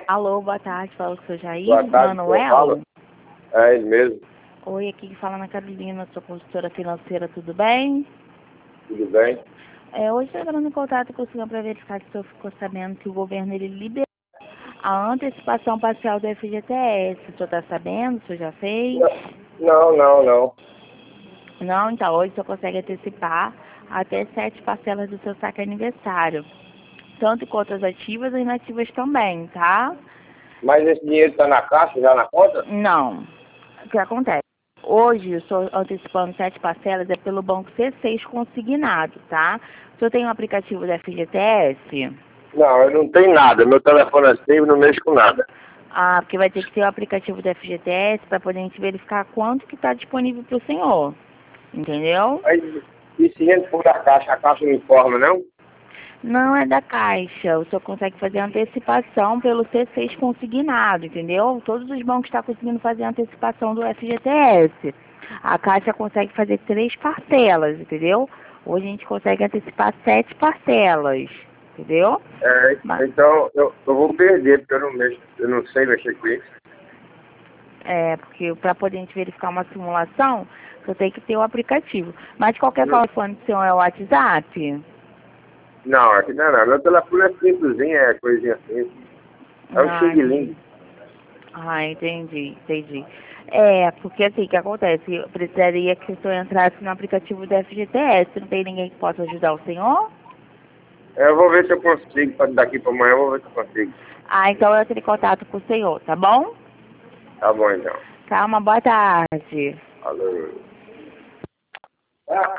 Alô, boa tarde, fala com o seu Jair, Boa tarde, Manuel. É ele mesmo. Oi, aqui que fala na Carolina, sou consultora financeira, tudo bem? Tudo bem? Hoje estou entrando em contato com o senhor para verificar se o senhor ficou sabendo que o governo ele liberou a antecipação parcial do FGTS. O senhor está sabendo? O senhor já fez? Não. Não, então hoje o senhor consegue antecipar até 7 parcelas do seu saque aniversário. Tanto em contas ativas e inativas também, tá? Mas esse dinheiro está na caixa, já na conta? Não. O que acontece? Hoje, eu estou antecipando 7 parcelas, é pelo banco C6 consignado, tá? O senhor tem um aplicativo da FGTS? Não, eu não tenho nada. Meu telefone é sempre, não mexo com nada. Ah, porque vai ter que ter o aplicativo da FGTS para poder a gente verificar quanto que está disponível para o senhor. Entendeu? Mas e se a gente for da caixa, a caixa não informa, não? Não é da Caixa. O senhor consegue fazer antecipação pelo C6 consignado, entendeu? Todos os bancos estão conseguindo fazer antecipação do FGTS. A Caixa consegue fazer 3 parcelas, entendeu? Hoje a gente consegue antecipar 7 parcelas, entendeu? Então eu vou perder, porque eu não sei mexer com isso. Porque para poder a gente verificar uma simulação, eu tenho que ter o aplicativo. Mas de qualquer forma, o telefone do senhor é o WhatsApp? Não, aqui não é nada. Meu telefone é simplesinho, é coisinha simples. É um xing-ling. Entendi. Porque assim, o que acontece? Eu precisaria que o senhor entrasse no aplicativo do FGTS. Não tem ninguém que possa ajudar o senhor? Eu vou ver se eu consigo, daqui para amanhã eu vou ver se eu consigo. Então eu entrei em contato com o senhor, tá bom? Tá bom, então. Calma, boa tarde. Falou.